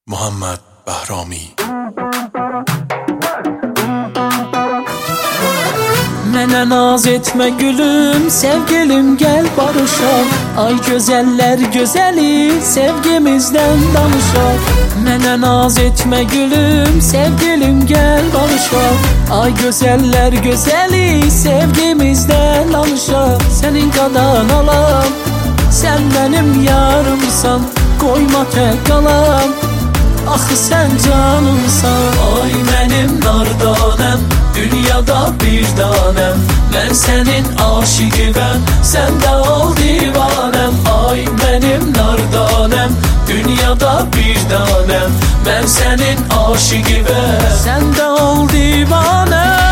Muhammed Bahromi. Mənə naz etmə gülüm, sevgilim gel barışaq. Ay gözəller gözəli, sevgimizdən danışaq. Mənə naz etmə gülüm, sevgilim gel barışaq. Ay gözəller gözəli, sevgimizdən danışaq. Sənin qadan alam, sən mənim yarımsan. Qoyma tək qalam, axı sən canımsan. Ay mənim nardanəm, dünyada bir tanem. Mən sənin aşıqıyəm, sən də ol divanəm. Ay mənim nardanəm, dünyada bir tanem. Mən sənin aşıqıyəm, sən də ol divanəm.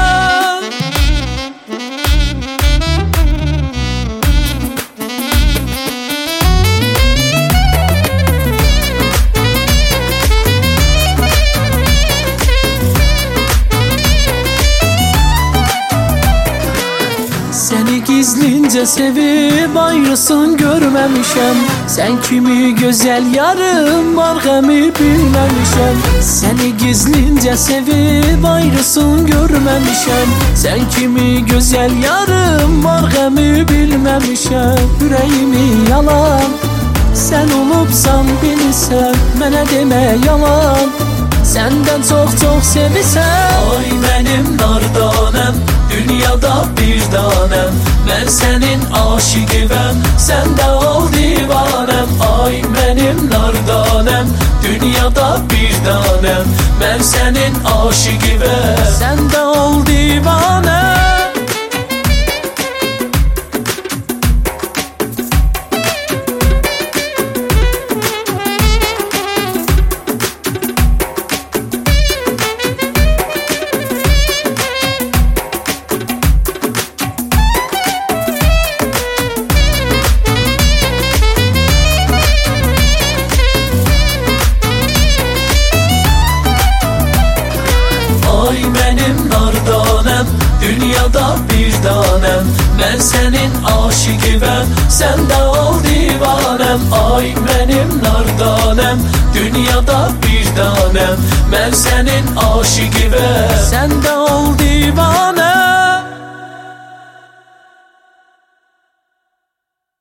Seni gizlince sevip ayrısın görmemişem. Sen kimi güzel yarım var gemi bilmemişem. Seni gizlince sevip ayrısın görmemişem. Sen kimi güzel yarım var gemi bilmemişem. Yüreğimi yalan, sen olubsan bilirsən. Mənə demə yalan, senden çok sevirsən. Ay mənim nardanəm, dünyada bir tanem. Mən sənin aşıqıyəm, sən də ol divanəm. Ay mənim nardanəm, dünyada bir tanem. Mən sənin aşıqıyəm, sən də ol divanəm. Ay mənim nardanəm, dünyada bir tanem. Mən sənin aşıqıyəm, sən də ol divanəm. Ay mənim nardanəm, dünyada bir tanem. Mən sənin aşıqıyəm, sən də ol divanəm.